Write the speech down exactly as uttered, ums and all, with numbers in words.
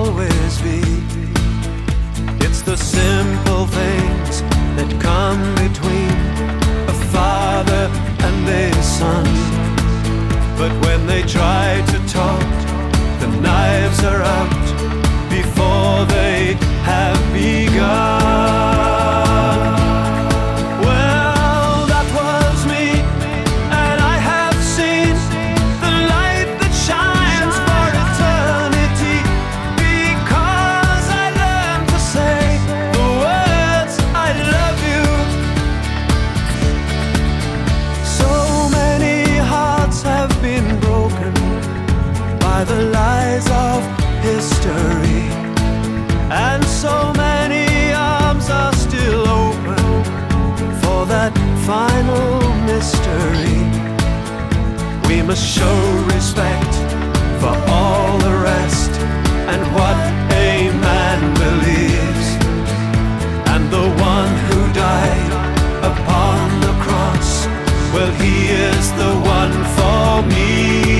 always be. It's the simple things that come between a father and a son. But when they try to talk, the knives are out before they have begun. Well, that was me, and I have seen the light that shines for eternity, because I learned to say the words I love you. So many hearts have been broken by the lies of history, and so many arms are still open for that final mystery. We must show respect for all the rest and what a man believes. And the one who died upon the cross, well, he is the one for me.